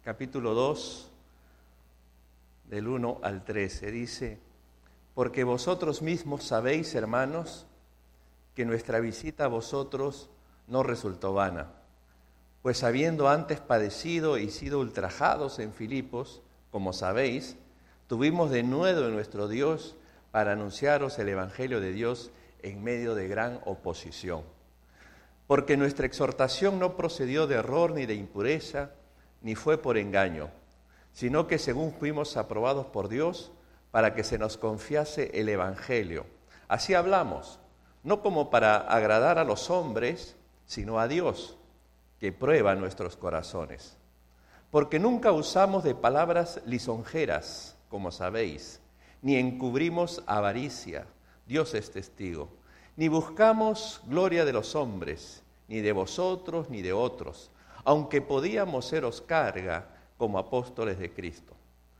capítulo 2, del 1 al 13, dice: porque vosotros mismos sabéis, hermanos, que nuestra visita a vosotros no resultó vana, pues habiendo antes padecido y sido ultrajados en Filipos, como sabéis, tuvimos de nuevo en nuestro Dios para anunciaros el Evangelio de Dios en medio de gran oposición. Porque nuestra exhortación no procedió de error ni de impureza, ni fue por engaño, sino que según fuimos aprobados por Dios, para que se nos confiase el Evangelio. Así hablamos, no como para agradar a los hombres, sino a Dios, que prueba nuestros corazones. Porque nunca usamos de palabras lisonjeras, como sabéis, ni encubrimos avaricia, Dios es testigo, ni buscamos gloria de los hombres, ni de vosotros, ni de otros, aunque podíamos seros carga como apóstoles de Cristo.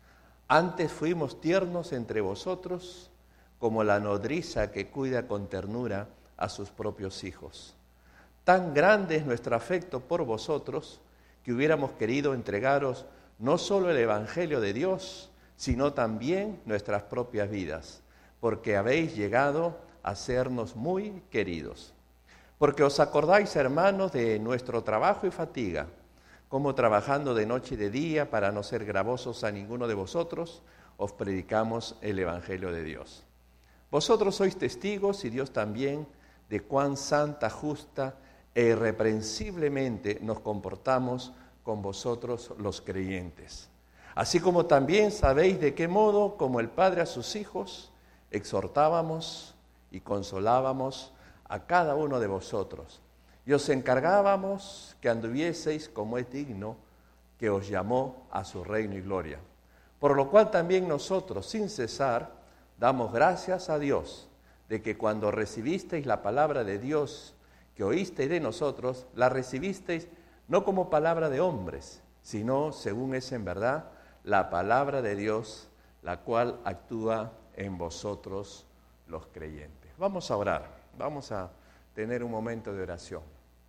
Antes fuimos tiernos entre vosotros, como la nodriza que cuida con ternura a sus propios hijos. Tan grande es nuestro afecto por vosotros, que hubiéramos querido entregaros no solo el Evangelio de Dios, sino también nuestras propias vidas, porque habéis llegado a sernos muy queridos. Porque os acordáis, hermanos, de nuestro trabajo y fatiga, como trabajando de noche y de día para no ser gravosos a ninguno de vosotros, os predicamos el Evangelio de Dios. Vosotros sois testigos, y Dios también, de cuán santa, justa e irreprensiblemente nos comportamos con vosotros los creyentes. Así como también sabéis de qué modo, como el Padre a sus hijos, exhortábamos y consolábamos a cada uno de vosotros, y os encargábamos que anduvieseis como es digno, que os llamó a su reino y gloria. Por lo cual también nosotros, sin cesar, damos gracias a Dios, de que cuando recibisteis la palabra de Dios que oísteis de nosotros, la recibisteis no como palabra de hombres, sino, según es en verdad, la palabra de Dios, la cual actúa en vosotros los creyentes. Vamos a orar, vamos a tener un momento de oración.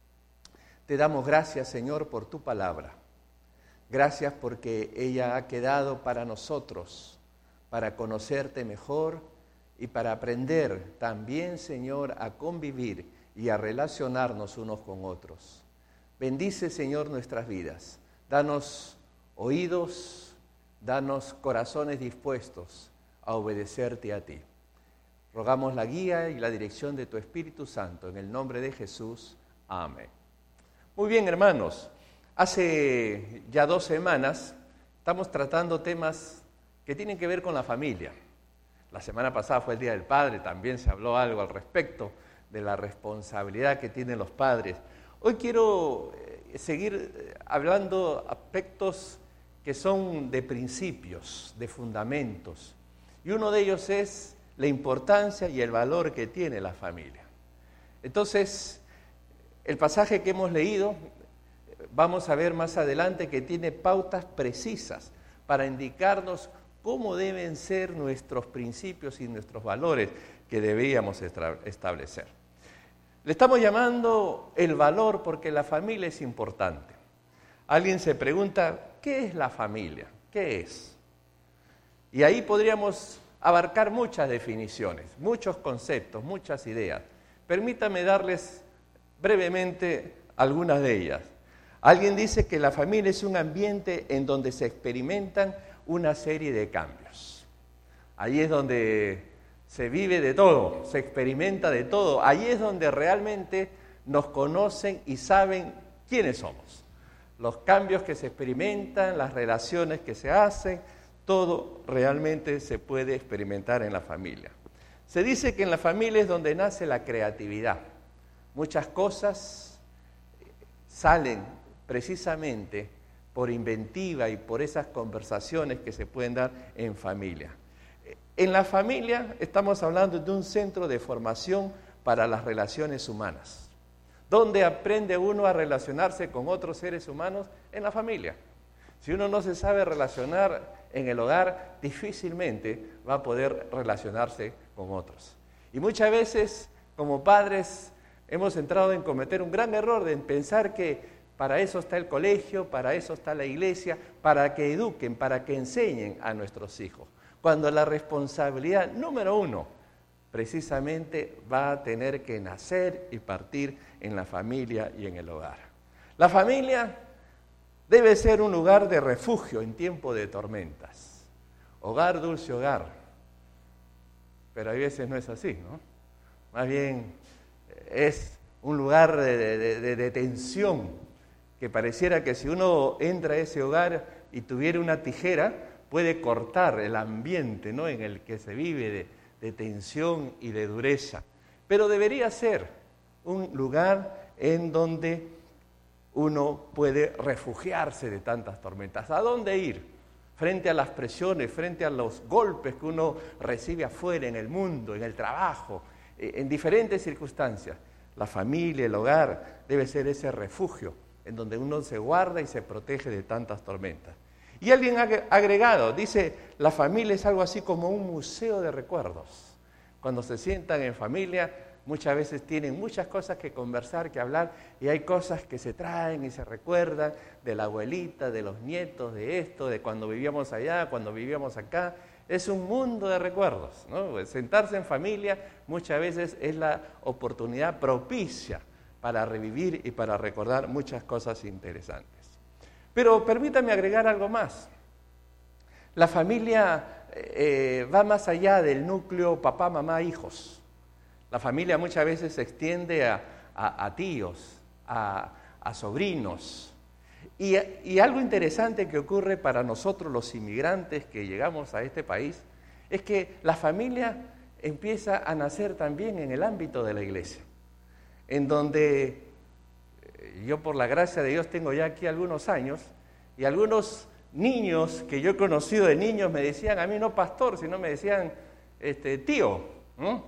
Te damos gracias, Señor, por tu palabra. Gracias porque ella ha quedado para nosotros, para conocerte mejor y para aprender también, Señor, a convivir y a relacionarnos unos con otros. Bendice, Señor, nuestras vidas. Danos oídos, danos corazones dispuestos a obedecerte a ti. Rogamos la guía y la dirección de tu Espíritu Santo, en el nombre de Jesús. Amén. Muy bien, hermanos. Hace ya 2 semanas estamos tratando temas que tienen que ver con la familia. La semana pasada fue el Día del Padre, también se habló algo al respecto de la responsabilidad que tienen los padres. Hoy quiero seguir hablando aspectos que son de principios, de fundamentos. Y uno de ellos es la importancia y el valor que tiene la familia. Entonces, el pasaje que hemos leído, vamos a ver más adelante que tiene pautas precisas para indicarnos cómo deben ser nuestros principios y nuestros valores que deberíamos establecer. Le estamos llamando el valor porque la familia es importante. Alguien se pregunta, ¿qué es la familia? ¿Qué es? Y ahí podríamos abarcar muchas definiciones, muchos conceptos, muchas ideas. Permítame darles brevemente algunas de ellas. Alguien dice que la familia es un ambiente en donde se experimentan una serie de cambios. Ahí es donde se vive de todo, se experimenta de todo. Ahí es donde realmente nos conocen y saben quiénes somos. Los cambios que se experimentan, las relaciones que se hacen, todo realmente se puede experimentar en la familia. Se dice que en la familia es donde nace la creatividad. Muchas cosas salen precisamente por inventiva y por esas conversaciones que se pueden dar en familia. En la familia estamos hablando de un centro de formación para las relaciones humanas. ¿Dónde aprende uno a relacionarse con otros seres humanos? En la familia. Si uno no se sabe relacionar en el hogar, difícilmente va a poder relacionarse con otros. Y muchas veces, como padres, hemos entrado en cometer un gran error de pensar que Para eso está el colegio, para eso está la iglesia, para que eduquen, para que enseñen a nuestros hijos. Cuando la responsabilidad número 1 precisamente va a tener que nacer y partir en la familia y en el hogar. La familia debe ser un lugar de refugio en tiempo de tormentas. Hogar, dulce hogar. Pero hay veces no es así, ¿no? Más bien es un lugar de tensión, que pareciera que si uno entra a ese hogar y tuviera una tijera, puede cortar el ambiente, ¿no?, en el que se vive de tensión y de dureza. Pero debería ser un lugar en donde uno puede refugiarse de tantas tormentas. ¿A dónde ir? Frente a las presiones, frente a los golpes que uno recibe afuera, en el mundo, en el trabajo, en diferentes circunstancias. La familia, el hogar, debe ser ese refugio en donde uno se guarda y se protege de tantas tormentas. Y alguien ha agregado, dice, la familia es algo así como un museo de recuerdos. Cuando se sientan en familia, muchas veces tienen muchas cosas que conversar, que hablar, y hay cosas que se traen y se recuerdan de la abuelita, de los nietos, de esto, de cuando vivíamos allá, cuando vivíamos acá. Es un mundo de recuerdos, ¿no? Sentarse en familia muchas veces es la oportunidad propicia para revivir y para recordar muchas cosas interesantes. Pero permítame agregar algo más. La familia va más allá del núcleo papá, mamá, hijos. La familia muchas veces se extiende a tíos, a sobrinos. Y algo interesante que ocurre para nosotros los inmigrantes que llegamos a este país es que la familia empieza a nacer también en el ámbito de la iglesia, en donde yo, por la gracia de Dios, tengo ya aquí algunos años, y algunos niños que yo he conocido de niños me decían, a mí no pastor, sino me decían tío, ¿no?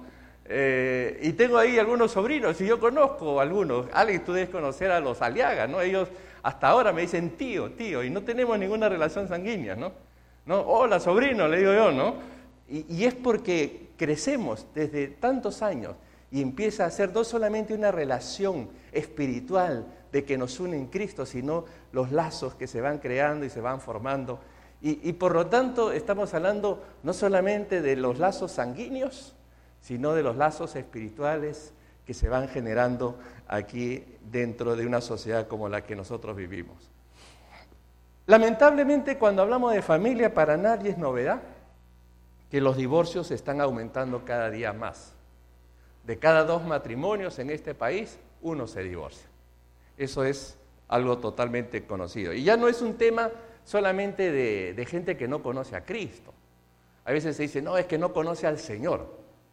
Y tengo ahí algunos sobrinos, y yo conozco a algunos. Alex, tú debes conocer a los Aliaga, ¿no? Ellos hasta ahora me dicen tío, y no tenemos ninguna relación sanguínea, ¿no? Hola, sobrino, le digo yo, ¿no? Y es porque crecemos desde tantos años y empieza a ser no solamente una relación espiritual de que nos une en Cristo, sino los lazos que se van creando y se van formando. Y por lo tanto estamos hablando no solamente de los lazos sanguíneos, sino de los lazos espirituales que se van generando aquí dentro de una sociedad como la que nosotros vivimos. Lamentablemente, cuando hablamos de familia, para nadie es novedad que los divorcios están aumentando cada día más. De cada 2 matrimonios en este país, 1 se divorcia. Eso es algo totalmente conocido. Y ya no es un tema solamente de gente que no conoce a Cristo. A veces se dice, no, es que no conoce al Señor.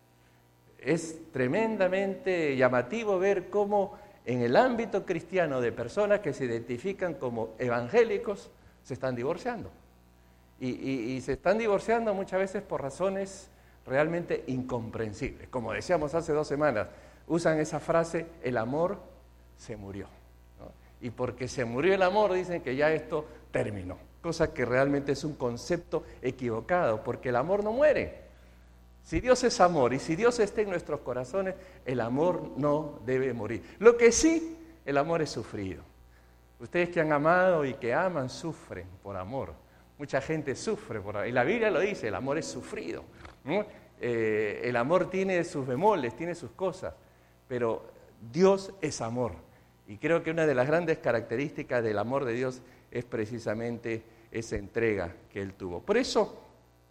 Es tremendamente llamativo ver cómo en el ámbito cristiano de personas que se identifican como evangélicos se están divorciando. Y se están divorciando muchas veces por razones realmente incomprensibles. Como decíamos hace 2 semanas, usan esa frase, el amor se murió, ¿no? Y porque se murió el amor dicen que ya esto terminó, cosa que realmente es un concepto equivocado, porque el amor no muere. Si Dios es amor y si Dios está en nuestros corazones, el amor no debe morir. Lo que sí, el amor es sufrido. Ustedes que han amado y que aman sufren por amor. Mucha gente sufre por amor. Y la Biblia lo dice, el amor es sufrido, ¿no? El amor tiene sus bemoles, tiene sus cosas, pero Dios es amor. Y creo que una de las grandes características del amor de Dios es precisamente esa entrega que Él tuvo. Por eso,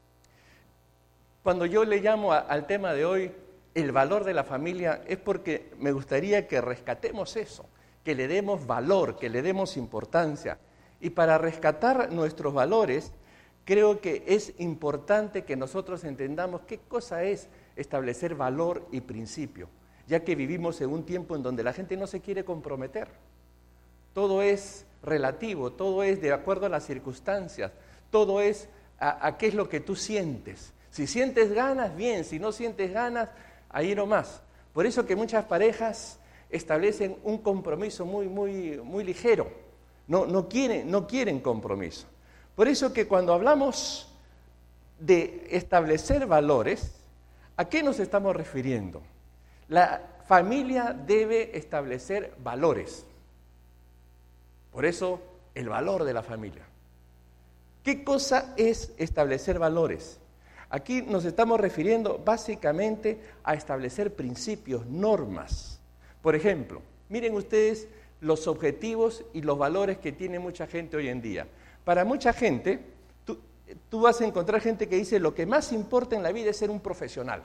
cuando yo le llamo al tema de hoy el valor de la familia, es porque me gustaría que rescatemos eso, que le demos valor, que le demos importancia. Y para rescatar nuestros valores, creo que es importante que nosotros entendamos qué cosa es establecer valor y principio, ya que vivimos en un tiempo en donde la gente no se quiere comprometer. Todo es relativo, todo es de acuerdo a las circunstancias, todo es a qué es lo que tú sientes. Si sientes ganas, bien, si no sientes ganas, ahí nomás. Por eso que muchas parejas establecen un compromiso muy ligero, no quieren compromiso. Por eso que cuando hablamos de establecer valores, ¿a qué nos estamos refiriendo? La familia debe establecer valores. Por eso, el valor de la familia. ¿Qué cosa es establecer valores? Aquí nos estamos refiriendo básicamente a establecer principios, normas. Por ejemplo, miren ustedes los objetivos y los valores que tiene mucha gente hoy en día. Para mucha gente, tú vas a encontrar gente que dice lo que más importa en la vida es ser un profesional.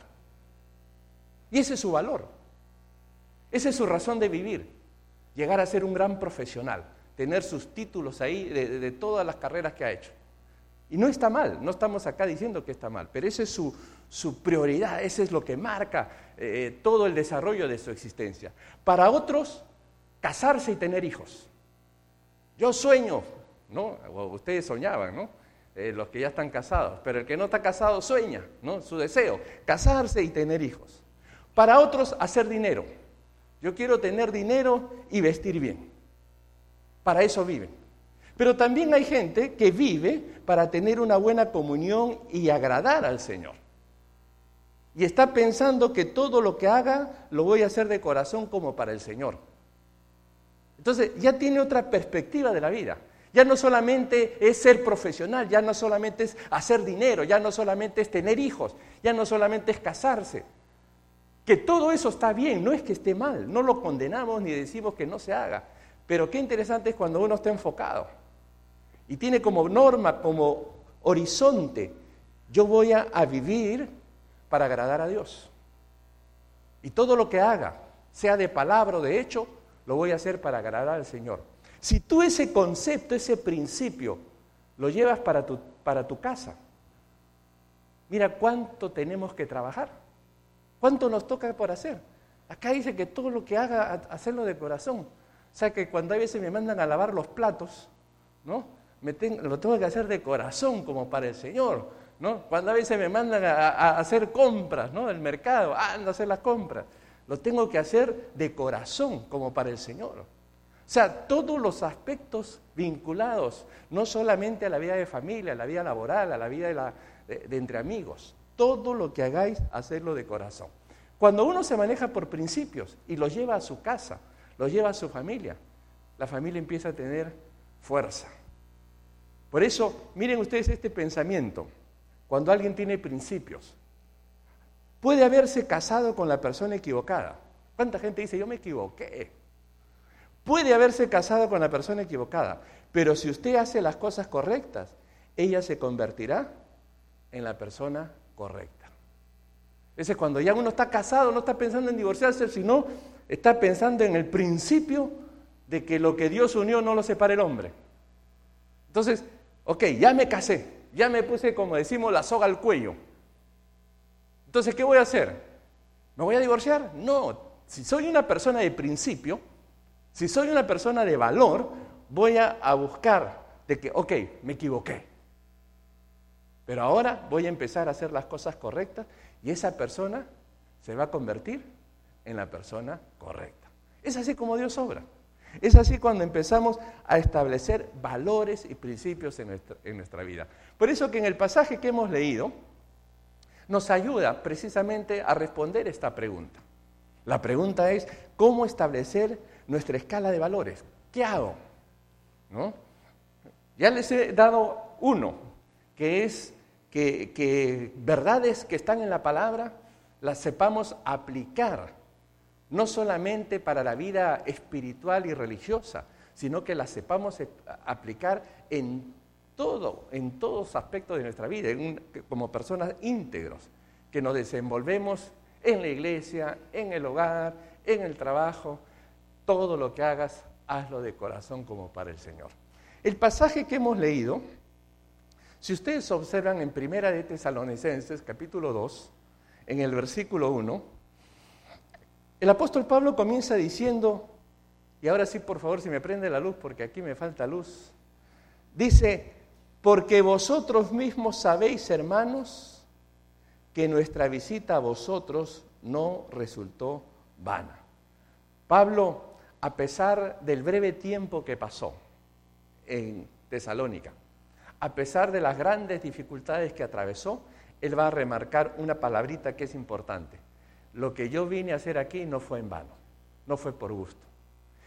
Y ese es su valor. Esa es su razón de vivir. Llegar a ser un gran profesional. Tener sus títulos ahí de todas las carreras que ha hecho. Y no está mal, no estamos acá diciendo que está mal, pero esa es su prioridad, eso es lo que marca todo el desarrollo de su existencia. Para otros, casarse y tener hijos. Yo sueño, ¿no? O ustedes soñaban, ¿no? Los que ya están casados, pero el que no está casado sueña, ¿no? Su deseo, casarse y tener hijos. Para otros, hacer dinero. Yo quiero tener dinero y vestir bien. Para eso viven. Pero también hay gente que vive para tener una buena comunión y agradar al Señor. Y está pensando que todo lo que haga lo voy a hacer de corazón como para el Señor. Entonces ya tiene otra perspectiva de la vida. Ya no solamente es ser profesional, ya no solamente es hacer dinero, ya no solamente es tener hijos, ya no solamente es casarse. Que todo eso está bien, no es que esté mal, no lo condenamos ni decimos que no se haga. Pero qué interesante es cuando uno está enfocado. Y tiene como norma, como horizonte, yo voy a vivir para agradar a Dios. Y todo lo que haga, sea de palabra o de hecho, lo voy a hacer para agradar al Señor. Si tú ese concepto, ese principio, lo llevas para tu casa, mira cuánto tenemos que trabajar, cuánto nos toca por hacer. Acá dice que todo lo que haga, hacerlo de corazón. O sea que cuando a veces me mandan a lavar los platos, ¿no? Lo tengo que hacer de corazón como para el Señor, ¿no? Cuando a veces me mandan a hacer compras, ¿no? Del mercado, ando a hacer las compras. Lo tengo que hacer de corazón como para el Señor. O sea, todos los aspectos vinculados, no solamente a la vida de familia, a la vida laboral, a la vida de entre amigos. Todo lo que hagáis, hacedlo de corazón. Cuando uno se maneja por principios y los lleva a su casa, los lleva a su familia, la familia empieza a tener fuerza. Por eso, miren ustedes este pensamiento. Cuando alguien tiene principios, puede haberse casado con la persona equivocada. ¿Cuánta gente dice, yo me equivoqué? Puede haberse casado con la persona equivocada, pero si usted hace las cosas correctas, ella se convertirá en la persona correcta. Ese es cuando ya uno está casado, no está pensando en divorciarse, sino está pensando en el principio de que lo que Dios unió no lo separe el hombre. Entonces, ok, ya me casé, ya me puse, como decimos, la soga al cuello. Entonces, ¿qué voy a hacer? ¿Me voy a divorciar? No, si soy una persona de principio, si soy una persona de valor, voy a buscar de que, ok, me equivoqué. Pero ahora voy a empezar a hacer las cosas correctas y esa persona se va a convertir en la persona correcta. Es así como Dios obra. Es así cuando empezamos a establecer valores y principios en nuestra vida. Por eso que en el pasaje que hemos leído nos ayuda precisamente a responder esta pregunta. La pregunta es, ¿cómo establecer nuestra escala de valores? ¿Qué hago? ¿No? Ya les he dado uno, que es que verdades que están en la palabra las sepamos aplicar. No solamente para la vida espiritual y religiosa, sino que la sepamos aplicar en todos aspectos de nuestra vida, como personas íntegros, que nos desenvolvemos en la iglesia, en el hogar, en el trabajo. Todo lo que hagas, hazlo de corazón como para el Señor. El pasaje que hemos leído, si ustedes observan en Primera de Tesalonicenses, capítulo 2, en el versículo 1, el apóstol Pablo comienza diciendo, y ahora sí, por favor, si me prende la luz, porque aquí me falta luz, dice, porque vosotros mismos sabéis, hermanos, que nuestra visita a vosotros no resultó vana. Pablo, a pesar del breve tiempo que pasó en Tesalónica, a pesar de las grandes dificultades que atravesó, él va a remarcar una palabrita que es importante. Lo que yo vine a hacer aquí no fue en vano, no fue por gusto.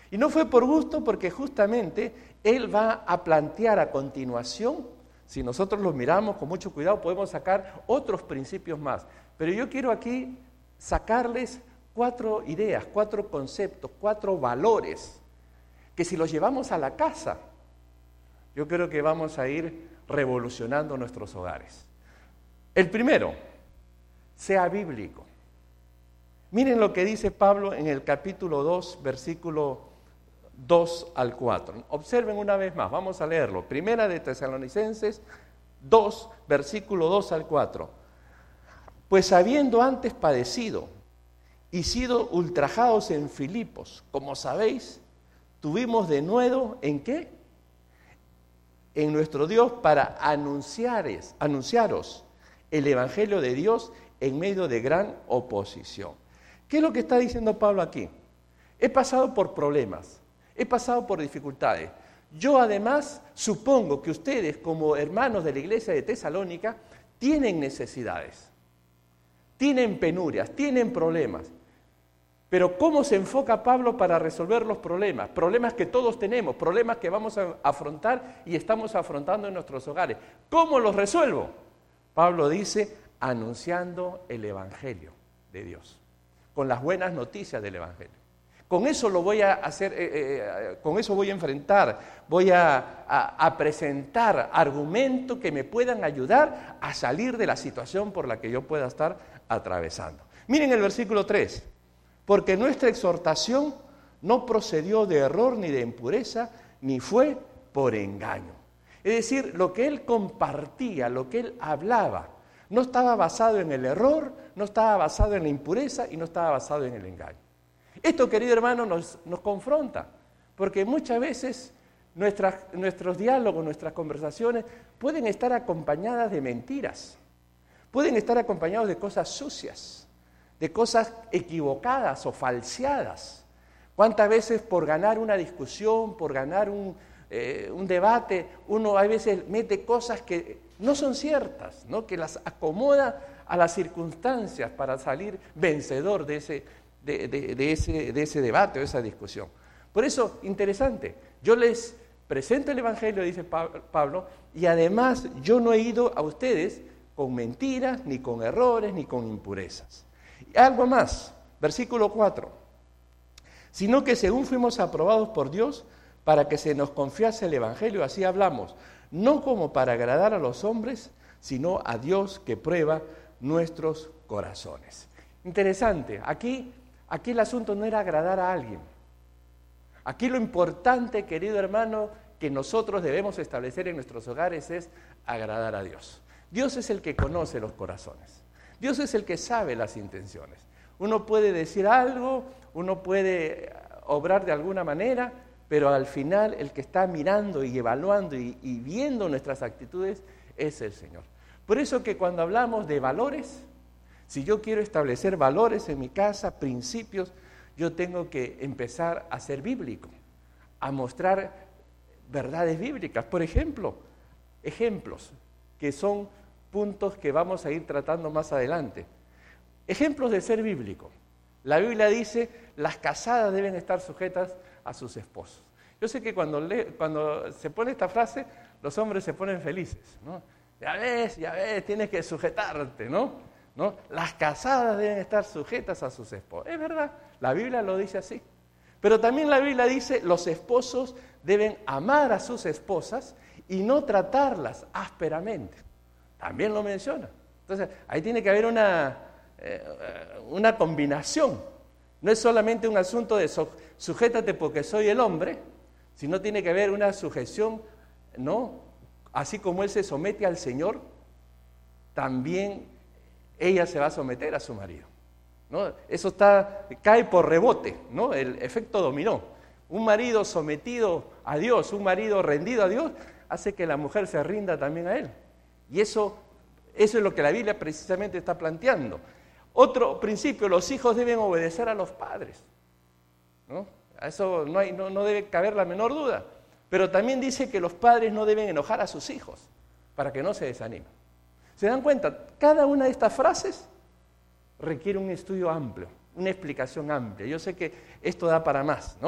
Y no fue por gusto porque justamente él va a plantear a continuación, si nosotros los miramos con mucho cuidado, podemos sacar otros principios más. Pero yo quiero aquí sacarles 4 ideas, 4 conceptos, 4 valores, que si los llevamos a la casa, yo creo que vamos a ir revolucionando nuestros hogares. El primero, sea bíblico. Miren lo que dice Pablo en el capítulo 2, versículo 2 al 4. Observen una vez más, vamos a leerlo. Primera de Tesalonicenses 2, versículo 2 al 4. Pues habiendo antes padecido y sido ultrajados en Filipos, como sabéis, tuvimos de nuevo, ¿en qué? En nuestro Dios para anunciaros el Evangelio de Dios en medio de gran oposición. ¿Qué es lo que está diciendo Pablo aquí? He pasado por problemas, he pasado por dificultades. Yo además supongo que ustedes como hermanos de la iglesia de Tesalónica tienen necesidades, tienen penurias, tienen problemas. Pero ¿cómo se enfoca Pablo para resolver los problemas? Problemas que todos tenemos, problemas que vamos a afrontar y estamos afrontando en nuestros hogares. ¿Cómo los resuelvo? Pablo dice, anunciando el Evangelio de Dios, con las buenas noticias del Evangelio. Con eso lo voy a hacer, con eso voy a enfrentar, voy a presentar argumentos que me puedan ayudar a salir de la situación por la que yo pueda estar atravesando. Miren el versículo 3. Porque nuestra exhortación no procedió de error ni de impureza, ni fue por engaño. Es decir, lo que él compartía, lo que él hablaba, no estaba basado en el error, no estaba basado en la impureza y no estaba basado en el engaño. Esto, querido hermano, nos confronta, porque muchas veces nuestros diálogos, nuestras conversaciones pueden estar acompañadas de mentiras, pueden estar acompañados de cosas sucias, de cosas equivocadas o falseadas. ¿Cuántas veces por ganar una discusión, por ganar un debate, uno a veces mete cosas que no son ciertas, ¿no? Que las acomoda a las circunstancias para salir vencedor de ese debate o esa discusión? Por eso, interesante, yo les presento el Evangelio, dice Pablo, y además yo no he ido a ustedes con mentiras, ni con errores, ni con impurezas. Algo más, versículo 4, sino que según fuimos aprobados por Dios para que se nos confiase el Evangelio, así hablamos, no como para agradar a los hombres, sino a Dios que prueba nuestros corazones. Interesante, aquí el asunto no era agradar a alguien. Aquí lo importante, querido hermano, que nosotros debemos establecer en nuestros hogares es agradar a Dios. Dios es el que conoce los corazones. Dios es el que sabe las intenciones. Uno puede decir algo, uno puede obrar de alguna manera, pero al final el que está mirando y evaluando y viendo nuestras actitudes es el Señor. Por eso que cuando hablamos de valores, si yo quiero establecer valores en mi casa, principios, yo tengo que empezar a ser bíblico, a mostrar verdades bíblicas. Por ejemplo, ejemplos que son puntos que vamos a ir tratando más adelante. Ejemplos de ser bíblico. La Biblia dice, las casadas deben estar sujetas a sus esposos. Yo sé que cuando se pone esta frase, los hombres se ponen felices, ¿no? Ya ves, tienes que sujetarte, ¿no? Las casadas deben estar sujetas a sus esposos. Es verdad, la Biblia lo dice así. Pero también la Biblia dice, los esposos deben amar a sus esposas y no tratarlas ásperamente. También lo menciona. Entonces, ahí tiene que haber una combinación. No es solamente un asunto de sujétate porque soy el hombre, sino tiene que haber una sujeción, ¿no? Así como él se somete al Señor, también ella se va a someter a su marido, ¿no? Eso cae por rebote, ¿no? El efecto dominó. Un marido sometido a Dios, un marido rendido a Dios, hace que la mujer se rinda también a él. Y eso es lo que la Biblia precisamente está planteando. Otro principio, los hijos deben obedecer a los padres, ¿no? A eso no debe caber la menor duda. Pero también dice que los padres no deben enojar a sus hijos para que no se desanimen. ¿Se dan cuenta? Cada una de estas frases requiere un estudio amplio, una explicación amplia. Yo sé que esto da para más, ¿no?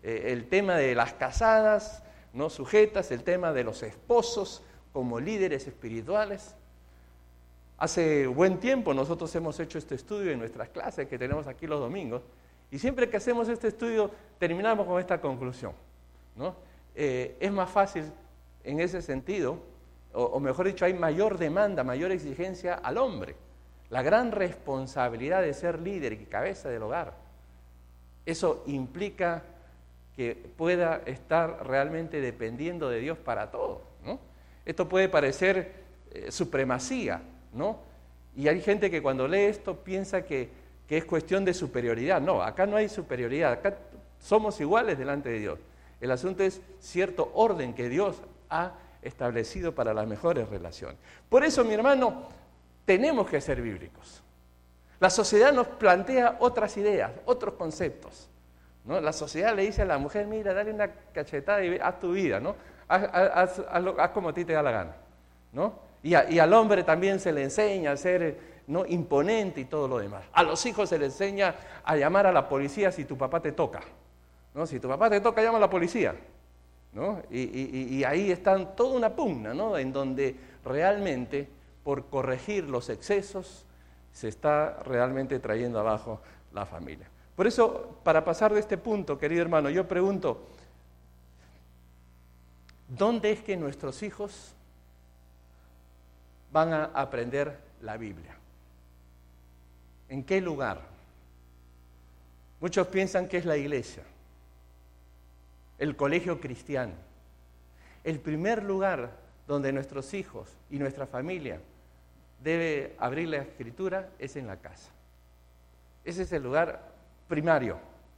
El tema de las casadas, no sujetas, el tema de los esposos como líderes espirituales. Hace buen tiempo nosotros hemos hecho este estudio en nuestras clases que tenemos aquí los domingos, y siempre que hacemos este estudio terminamos con esta conclusión, ¿no? Es más fácil en ese sentido, o mejor dicho, hay mayor demanda, mayor exigencia al hombre. La gran responsabilidad de ser líder y cabeza del hogar. Eso implica que pueda estar realmente dependiendo de Dios para todo, ¿no? Esto puede parecer supremacía, ¿no? Y hay gente que cuando lee esto piensa que es cuestión de superioridad. No, acá no hay superioridad, acá somos iguales delante de Dios. El asunto es cierto orden que Dios ha establecido para las mejores relaciones. Por eso, mi hermano, tenemos que ser bíblicos. La sociedad nos plantea otras ideas, otros conceptos, ¿no? La sociedad le dice a la mujer, mira, dale una cachetada y haz tu vida, ¿no? Haz como a ti te da la gana, ¿no? Y al hombre también se le enseña a ser, ¿no?, imponente y todo lo demás. A los hijos se les enseña a llamar a la policía si tu papá te toca, ¿no? Si tu papá te toca, llama a la policía, ¿no? Y ahí están toda una pugna, ¿no?, en donde realmente por corregir los excesos se está realmente trayendo abajo la familia. Por eso, para pasar de este punto, querido hermano, yo pregunto, ¿dónde es que nuestros hijos van a aprender la Biblia? ¿En qué lugar? Muchos piensan que es la iglesia, el colegio cristiano. El primer lugar donde nuestros hijos y nuestra familia debe abrir la escritura es en la casa. Ese es el lugar primario.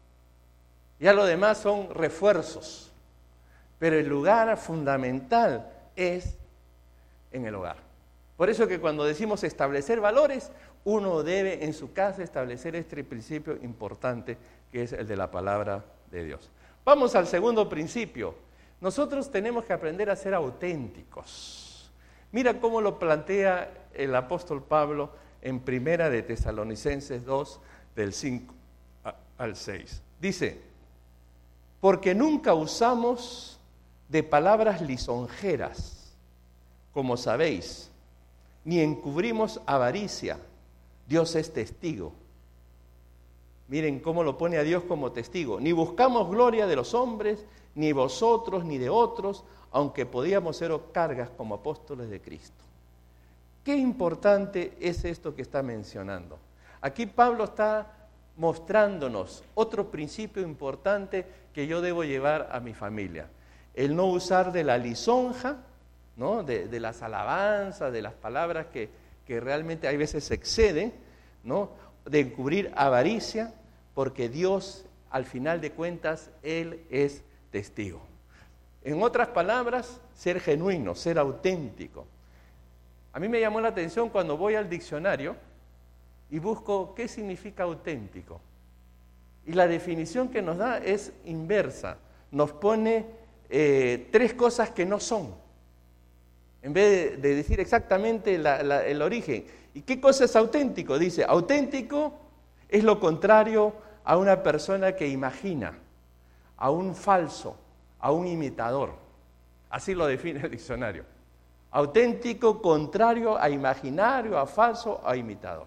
Ya lo demás son refuerzos, pero el lugar fundamental es en el hogar. Por eso que cuando decimos establecer valores, uno debe en su casa establecer este principio importante que es el de la palabra de Dios. Vamos al segundo principio. Nosotros tenemos que aprender a ser auténticos. Mira cómo lo plantea el apóstol Pablo en Primera de Tesalonicenses 2, del 5 al 6. Dice, porque nunca usamos de palabras lisonjeras, como sabéis, ni encubrimos avaricia. Dios es testigo. Miren cómo lo pone a Dios como testigo. Ni buscamos gloria de los hombres, ni vosotros, ni de otros, aunque podíamos ser cargas como apóstoles de Cristo. Qué importante es esto que está mencionando. Aquí Pablo está mostrándonos otro principio importante que yo debo llevar a mi familia. El no usar de la lisonja, ¿no?, de las alabanzas, de las palabras que realmente hay veces exceden, ¿no?, de encubrir avaricia, porque Dios, al final de cuentas, Él es testigo. En otras palabras, ser genuino, ser auténtico. A mí me llamó la atención cuando voy al diccionario y busco qué significa auténtico. Y la definición que nos da es inversa. Nos pone tres cosas que no son, en vez de decir exactamente el origen. ¿Y qué cosa es auténtico? Dice, auténtico es lo contrario a una persona que imagina, a un falso, a un imitador. Así lo define el diccionario. Auténtico, contrario a imaginario, a falso, a imitador.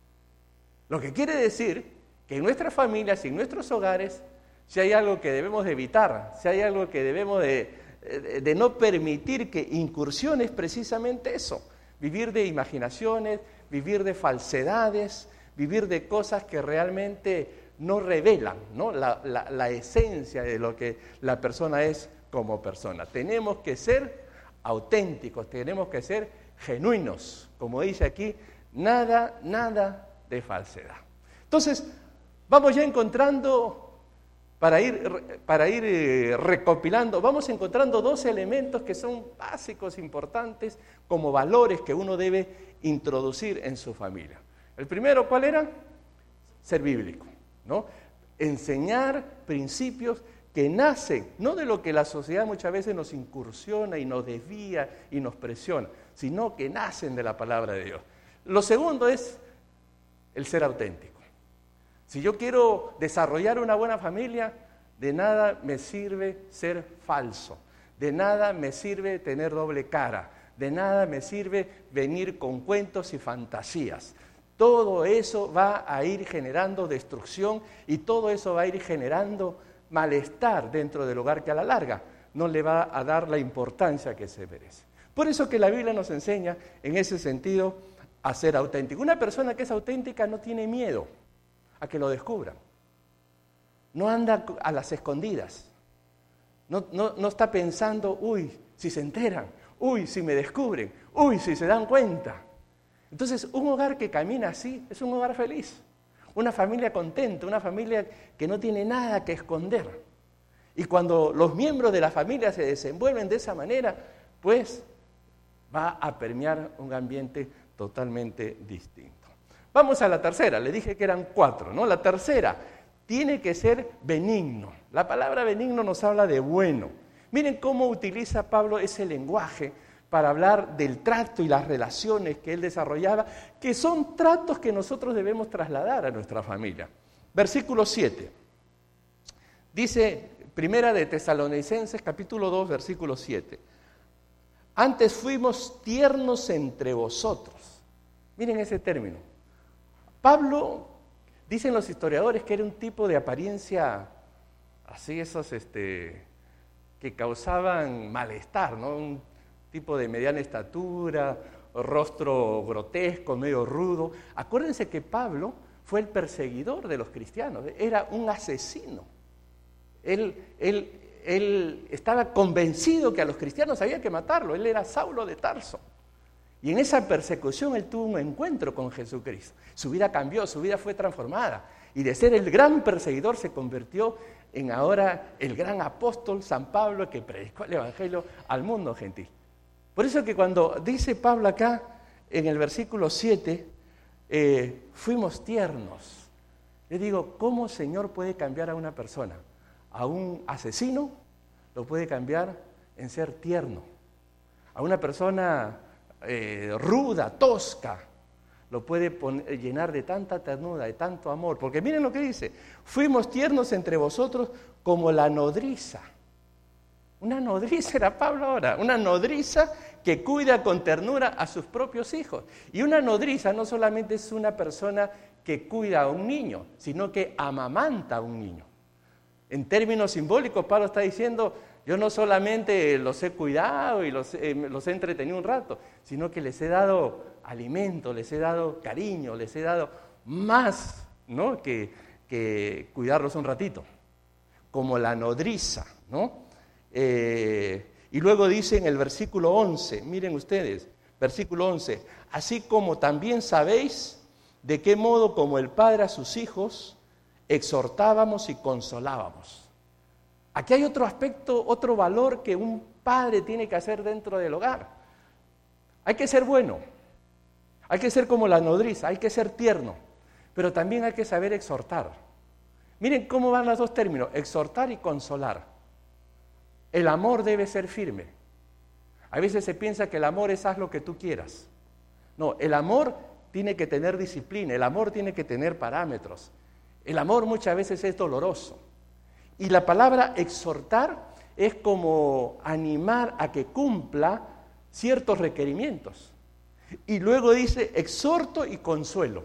Lo que quiere decir que en nuestras familias y en nuestros hogares, si hay algo que debemos de evitar, si hay algo que debemos de no permitir que incursione, es precisamente eso. Vivir de imaginaciones, vivir de falsedades, vivir de cosas que realmente no revelan, ¿no?, la esencia de lo que la persona es como persona. Tenemos que ser auténticos, tenemos que ser genuinos. Como dice aquí, nada de falsedad. Entonces, vamos ya encontrando, para ir recopilando, vamos encontrando dos elementos que son básicos, importantes, como valores que uno debe introducir en su familia. El primero, ¿cuál era? Ser bíblico, ¿no? Enseñar principios que nacen, no de lo que la sociedad muchas veces nos incursiona y nos desvía y nos presiona, sino que nacen de la palabra de Dios. Lo segundo es el ser auténtico. Si yo quiero desarrollar una buena familia, De nada me sirve ser falso. De nada me sirve tener doble cara. De nada me sirve venir con cuentos y fantasías. Todo eso va a ir generando destrucción y todo eso va a ir generando malestar dentro del hogar que a la larga no le va a dar la importancia que se merece. Por eso que la Biblia nos enseña en ese sentido a ser auténtico. Una persona que es auténtica no tiene miedo a que lo descubran. No anda a las escondidas. No está pensando, uy, si se enteran, uy, si me descubren, uy, si se dan cuenta. Entonces, un hogar que camina así es un hogar feliz. Una familia contenta, una familia que no tiene nada que esconder. Y cuando los miembros de la familia se desenvuelven de esa manera, pues va a permear un ambiente totalmente distinto. Vamos a la tercera, le dije que eran 4, ¿no? La tercera, tiene que ser benigno. La palabra benigno nos habla de bueno. Miren cómo utiliza Pablo ese lenguaje para hablar del trato y las relaciones que él desarrollaba, que son tratos que nosotros debemos trasladar a nuestra familia. Versículo 7. Dice, Primera de Tesalonicenses, capítulo 2, versículo 7. Antes fuimos tiernos entre vosotros. Miren ese término. Pablo, dicen los historiadores, que era un tipo de apariencia, así esos que causaban malestar, ¿no? Un tipo de mediana estatura, rostro grotesco, medio rudo. Acuérdense que Pablo fue el perseguidor de los cristianos, era un asesino. Él estaba convencido que a los cristianos había que matarlo, él era Saulo de Tarso. Y en esa persecución él tuvo un encuentro con Jesucristo. Su vida cambió, su vida fue transformada. Y de ser el gran perseguidor se convirtió en ahora el gran apóstol San Pablo que predicó el Evangelio al mundo gentil. Por eso que cuando dice Pablo acá, en el versículo 7, fuimos tiernos. Le digo, ¿cómo Señor puede cambiar a una persona? A un asesino lo puede cambiar en ser tierno. A una persona ruda, tosca, lo puede llenar de tanta ternura, de tanto amor. Porque miren lo que dice, fuimos tiernos entre vosotros como la nodriza. Una nodriza era Pablo ahora, una nodriza que cuida con ternura a sus propios hijos. Y una nodriza no solamente es una persona que cuida a un niño, sino que amamanta a un niño. En términos simbólicos, Pablo está diciendo, yo no solamente los he cuidado y los he entretenido un rato, sino que les he dado alimento, les he dado cariño, les he dado más, ¿no? que cuidarlos un ratito, como la nodriza, ¿no? Y luego dice en el versículo 11, miren ustedes, versículo 11, así como también sabéis de qué modo como el Padre a sus hijos exhortábamos y consolábamos. Aquí hay otro aspecto, otro valor que un padre tiene que hacer dentro del hogar. Hay que ser bueno, hay que ser como la nodriza, hay que ser tierno, pero también hay que saber exhortar. Miren cómo van los dos términos, exhortar y consolar. El amor debe ser firme. A veces se piensa que el amor es haz lo que tú quieras. No, el amor tiene que tener disciplina, el amor tiene que tener parámetros. El amor muchas veces es doloroso. Y la palabra exhortar es como animar a que cumpla ciertos requerimientos. Y luego dice exhorto y consuelo.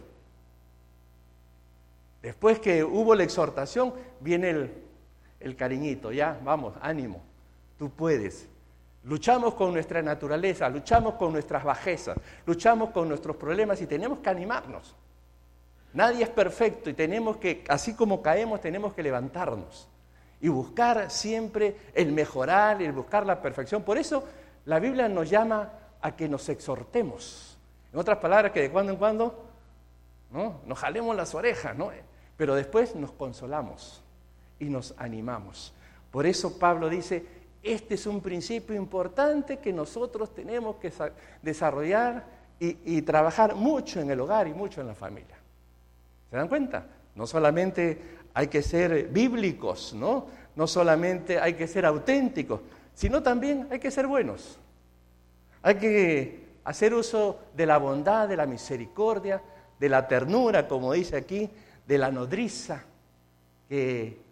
Después que hubo la exhortación, viene el cariñito, ya, vamos, ánimo, tú puedes. Luchamos con nuestra naturaleza, luchamos con nuestras bajezas, luchamos con nuestros problemas y tenemos que animarnos. Nadie es perfecto y tenemos que, así como caemos, tenemos que levantarnos y buscar siempre el mejorar, el buscar la perfección. Por eso la Biblia nos llama a que nos exhortemos. En otras palabras, que de cuando en cuando, ¿no?, nos jalemos las orejas, ¿no?, pero después nos consolamos y nos animamos. Por eso Pablo dice, este es un principio importante que nosotros tenemos que desarrollar y trabajar mucho en el hogar y mucho en la familia. ¿Se dan cuenta? No solamente hay que ser bíblicos, ¿no? No solamente hay que ser auténticos, sino también hay que ser buenos. Hay que hacer uso de la bondad, de la misericordia, de la ternura, como dice aquí, de la nodriza, que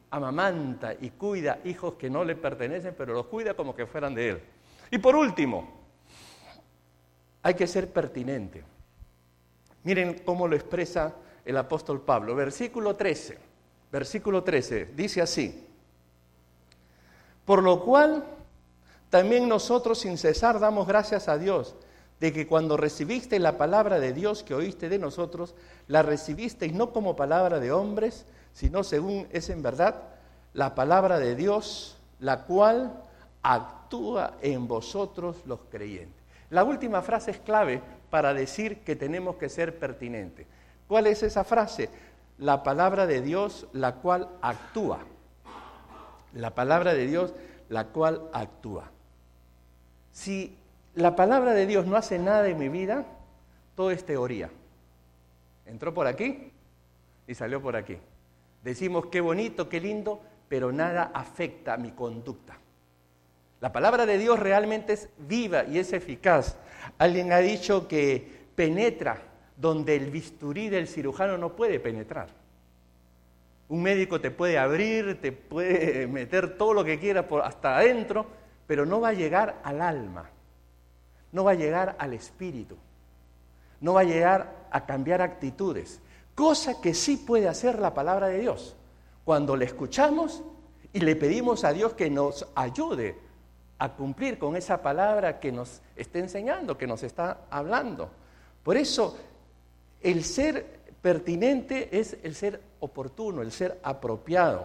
amamanta y cuida hijos que no le pertenecen, pero los cuida como que fueran de Él. Y por último, hay que ser pertinente. Miren cómo lo expresa el apóstol Pablo. Versículo 13, dice así: por lo cual también nosotros sin cesar damos gracias a Dios, de que cuando recibisteis la palabra de Dios que oíste de nosotros, la recibisteis no como palabra de hombres, sino según es en verdad la palabra de Dios, la cual actúa en vosotros los creyentes. La última frase es clave para decir que tenemos que ser pertinentes. ¿Cuál es esa frase? La palabra de Dios, la cual actúa. La palabra de Dios, la cual actúa. Si la palabra de Dios no hace nada en mi vida, todo es teoría. Entró por aquí y salió por aquí. Decimos qué bonito, qué lindo, pero nada afecta a mi conducta. La palabra de Dios realmente es viva y es eficaz. Alguien ha dicho que penetra donde el bisturí del cirujano no puede penetrar. Un médico te puede abrir, te puede meter todo lo que quiera hasta adentro, pero no va a llegar al alma, no va a llegar al espíritu, no va a llegar a cambiar actitudes, cosa que sí puede hacer la palabra de Dios. Cuando le escuchamos y le pedimos a Dios que nos ayude a cumplir con esa palabra que nos está enseñando, que nos está hablando. Por eso, el ser pertinente es el ser oportuno, el ser apropiado.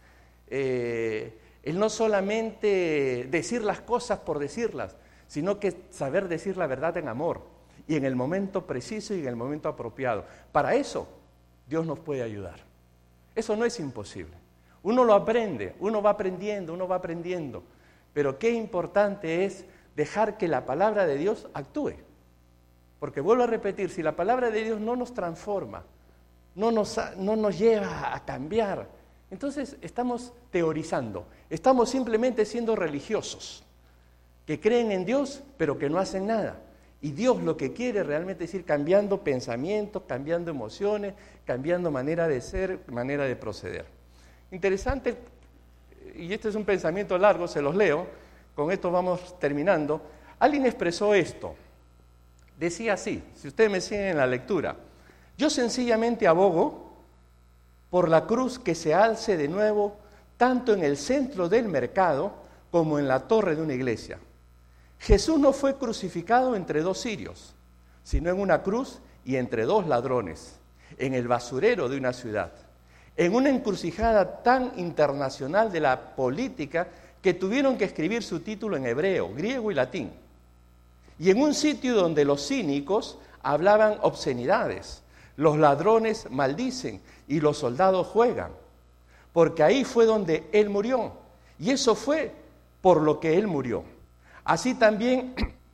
El no solamente decir las cosas por decirlas, sino que saber decir la verdad en amor, y en el momento preciso y en el momento apropiado. Para eso, Dios nos puede ayudar. Eso no es imposible. Uno lo aprende, uno va aprendiendo. Pero qué importante es dejar que la palabra de Dios actúe. Porque vuelvo a repetir, si la palabra de Dios no nos transforma, no nos lleva a cambiar, entonces estamos teorizando, estamos simplemente siendo religiosos, que creen en Dios, pero que no hacen nada. Y Dios lo que quiere realmente es ir cambiando pensamientos, cambiando emociones, cambiando manera de ser, manera de proceder. Interesante, y este es un pensamiento largo, se los leo, con esto vamos terminando. Alguien expresó esto, decía así, si ustedes me siguen en la lectura: yo sencillamente abogo por la cruz que se alce de nuevo tanto en el centro del mercado como en la torre de una iglesia. Jesús no fue crucificado entre dos cirios, sino en una cruz y entre dos ladrones, en el basurero de una ciudad, en una encrucijada tan internacional de la política que tuvieron que escribir su título en hebreo, griego y latín, y en un sitio donde los cínicos hablaban obscenidades, los ladrones maldicen y los soldados juegan, porque ahí fue donde Él murió, y eso fue por lo que Él murió. Así también,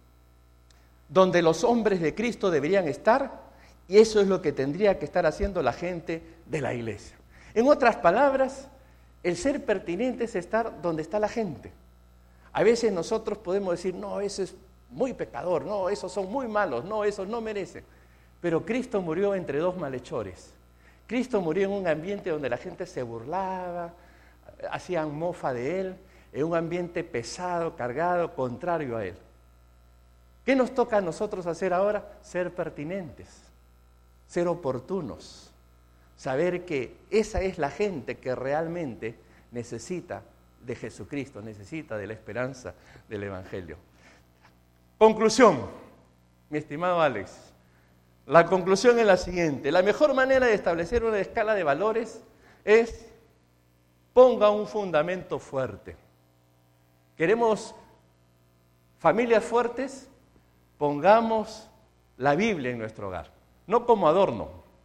donde los hombres de Cristo deberían estar, y eso es lo que tendría que estar haciendo la gente de la iglesia. En otras palabras, el ser pertinente es estar donde está la gente. A veces nosotros podemos decir, no, ese es muy pecador, no, esos son muy malos, no, esos no merecen. Pero Cristo murió entre dos malhechores. Cristo murió en un ambiente donde la gente se burlaba, hacían mofa de Él, en un ambiente pesado, cargado, contrario a Él. ¿Qué nos toca a nosotros hacer ahora? Ser pertinentes, ser oportunos, saber que esa es la gente que realmente necesita de Jesucristo, necesita de la esperanza del Evangelio. Conclusión, mi estimado Alex. La conclusión es la siguiente: la mejor manera de establecer una escala de valores es ponga un fundamento fuerte. ¿Queremos familias fuertes? Pongamos la Biblia en nuestro hogar, no como adorno.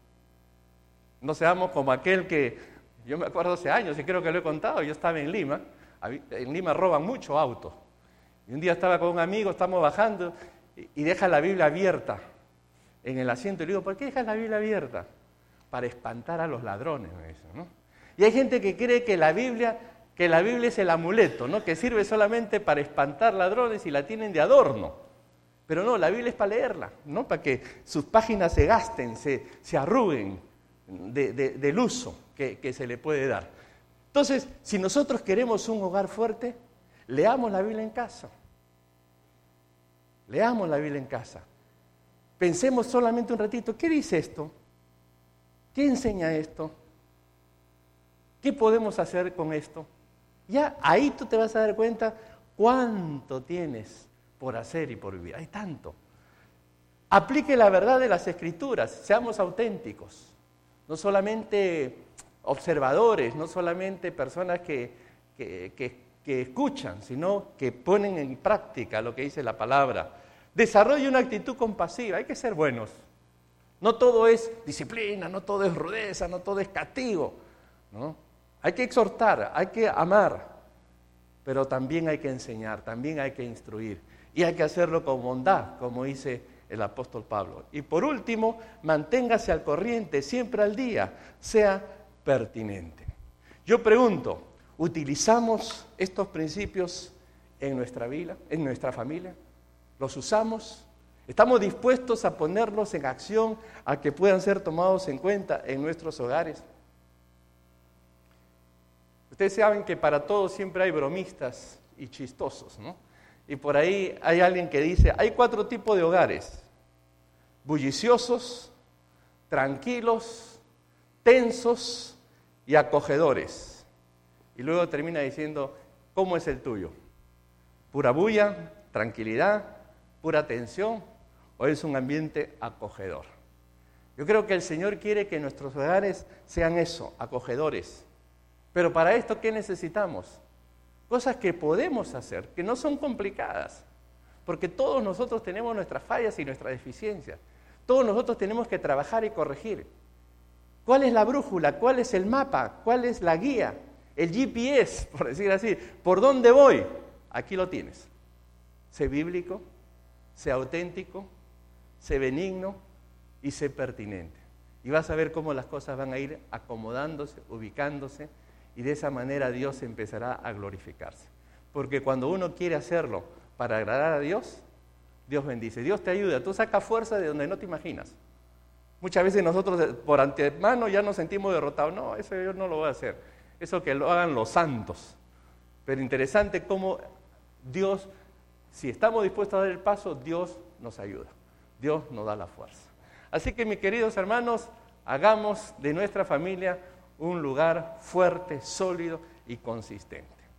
No seamos como aquel que, yo me acuerdo hace años, y creo que lo he contado, yo estaba en Lima roban mucho autos. Y un día estaba con un amigo, estamos bajando, y deja la Biblia abierta en el asiento, y le digo, ¿por qué dejas la Biblia abierta? Para espantar a los ladrones, me dicen, ¿no? Y hay gente que cree que la Biblia es el amuleto, ¿no? Que sirve solamente para espantar ladrones y la tienen de adorno. Pero no, la Biblia es para leerla, no para que sus páginas se gasten, se arruguen del uso que se le puede dar. Entonces, si nosotros queremos un hogar fuerte, leamos la Biblia en casa. Leamos la Biblia en casa. Pensemos solamente un ratito, ¿qué dice esto? ¿Qué enseña esto? ¿Qué podemos hacer con esto? Ya ahí tú te vas a dar cuenta cuánto tienes por hacer y por vivir. Hay tanto. Aplique la verdad de las Escrituras, seamos auténticos. No solamente observadores, no solamente personas que escuchan, sino que ponen en práctica lo que dice la palabra. Desarrolle una actitud compasiva, hay que ser buenos. No todo es disciplina, no todo es rudeza, no todo es castigo, ¿no? Hay que exhortar, hay que amar, pero también hay que enseñar, también hay que instruir. Y hay que hacerlo con bondad, como dice el apóstol Pablo. Y por último, manténgase al corriente, siempre al día, sea pertinente. Yo pregunto, ¿utilizamos estos principios en nuestra vida, en nuestra familia? ¿Los usamos? ¿Estamos dispuestos a ponerlos en acción, a que puedan ser tomados en cuenta en nuestros hogares? Ustedes saben que para todos siempre hay bromistas y chistosos, ¿no? Y por ahí hay alguien que dice, hay 4 tipos de hogares: bulliciosos, tranquilos, tensos y acogedores. Y luego termina diciendo, ¿cómo es el tuyo? ¿Pura bulla, tranquilidad, pura tensión, o es un ambiente acogedor? Yo creo que el Señor quiere que nuestros hogares sean eso, acogedores. Pero para esto, ¿qué necesitamos? Cosas que podemos hacer, que no son complicadas, porque todos nosotros tenemos nuestras fallas y nuestras deficiencias. Todos nosotros tenemos que trabajar y corregir. ¿Cuál es la brújula? ¿Cuál es el mapa? ¿Cuál es la guía? El GPS, por decir así. ¿Por dónde voy? Aquí lo tienes. Sé bíblico, sé auténtico, sé benigno y sé pertinente. Y vas a ver cómo las cosas van a ir acomodándose, ubicándose, y de esa manera Dios empezará a glorificarse. Porque cuando uno quiere hacerlo para agradar a Dios, Dios bendice. Dios te ayuda. Tú sacas fuerza de donde no te imaginas. Muchas veces nosotros por antemano ya nos sentimos derrotados. No, eso yo no lo voy a hacer. Eso que lo hagan los santos. Pero interesante cómo Dios, si estamos dispuestos a dar el paso, Dios nos ayuda. Dios nos da la fuerza. Así que, mis queridos hermanos, hagamos de nuestra familia un lugar fuerte, sólido y consistente.